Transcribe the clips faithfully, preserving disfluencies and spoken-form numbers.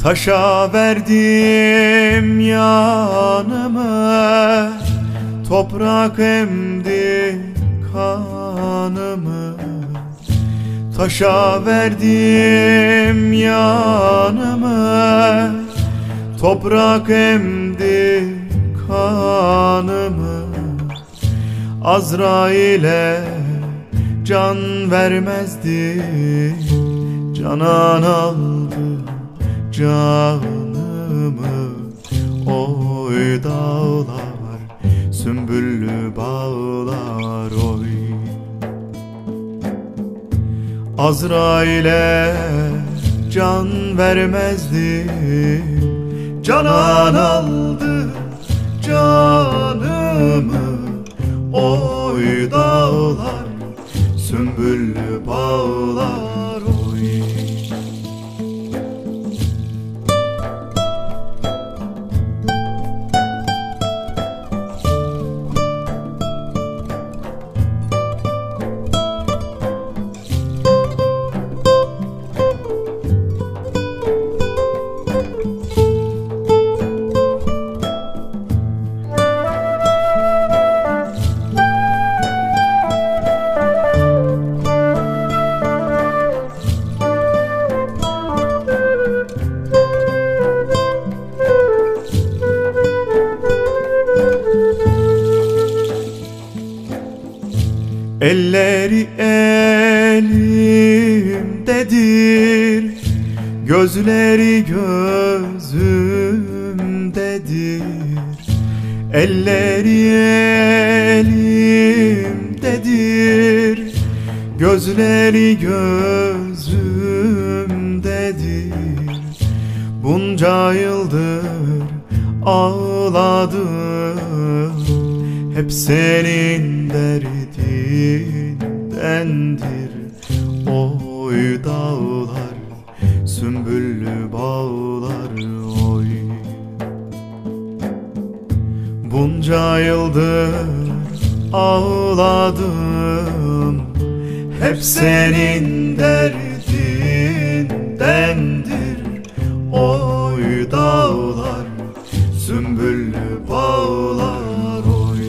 Taşa verdim yanımı, toprak emdi kanımı. Taşa verdim yanımı, toprak emdi kanımı. Azrail'e can vermezdi, Canan aldı canımı. Oy dağlar, sümbüllü bağlar oy. Azrail'e can vermezdi, Canan aldı canımı. Oy dağlar, sümbüllü bağlar oy. Elleri elimdedir, gözleri gözümdedir. Elleri elimdedir, gözleri gözümdedir. Bunca yıldır ağladım, hep senin derdindendir. Oy dağlar, sümbüllü bağlar oy. Bunca yıldır ağladım, hep senin derdindendir. Oy dağlar, sümbüllü bağlar oy.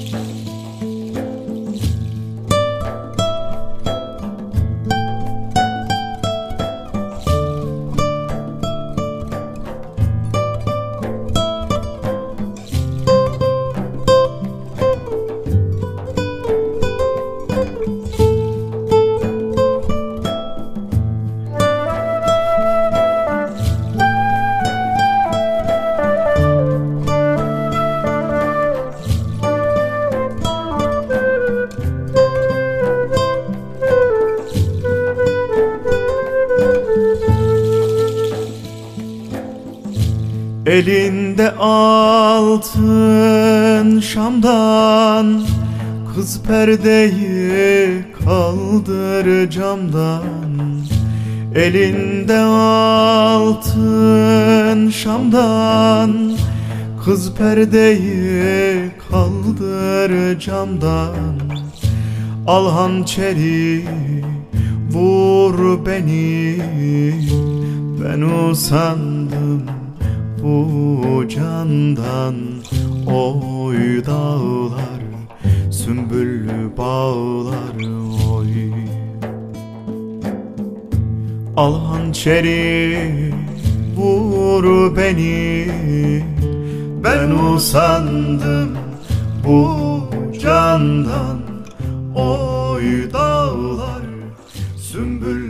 Elinde altın şamdan, kız perdeyi kaldır camdan. Elinde altın şamdan, kız perdeyi kaldır camdan. Al hançeri vur beni, ben usandım bu candan. Oy dağlar, sümbüllü bağlar oy. Al hançeri vur beni, ben usandım bu candan. Oy dağlar, sümbüllü